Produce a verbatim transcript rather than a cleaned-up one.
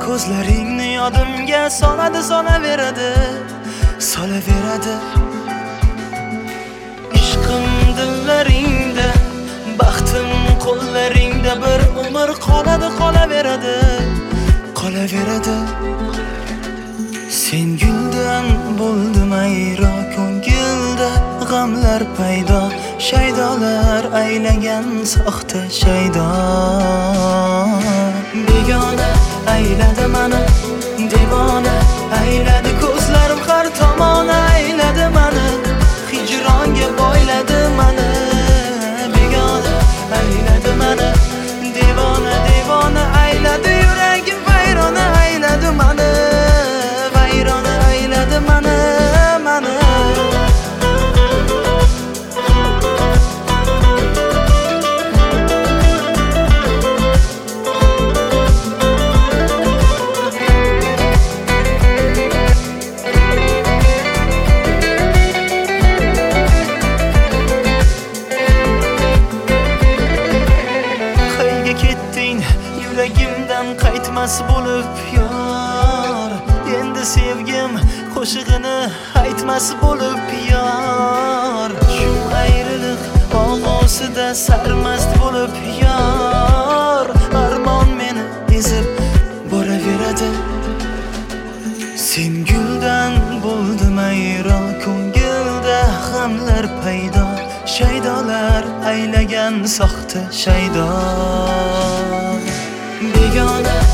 ko'zlaringni yodimga soladi, solaveradi, solaveradi. Ishqim dillaringda, baxtim qo'llaringda, bir umr qoladi, qolaveradi, qolaveradi. Sen guldan bo'ldi mayro, ko'ngilda g'amlar paydo, shaydolar aylagan soxta shaydo. Begona ayladi mani, devona ayladi, ko'zlarim har tomon ayladi mani, hijronga boyladi mani. Begona ayladi mani, devona devona ayladi, yuragim vayrona ayladi mani, vayrona ayladi mani, mani. Yuragimdan qaytmas bo'lib yor, endi sevgim qo'shig'ini aytmas bo'lib yor. Shu ayriliq og'osida sarmast bo'lib yor, armon meni ezib boraveradi. Sen guldan bo'ldi mayro, ko'ngilda g'amlar paydo, shaydolar aylagan soxta shaydo. Begona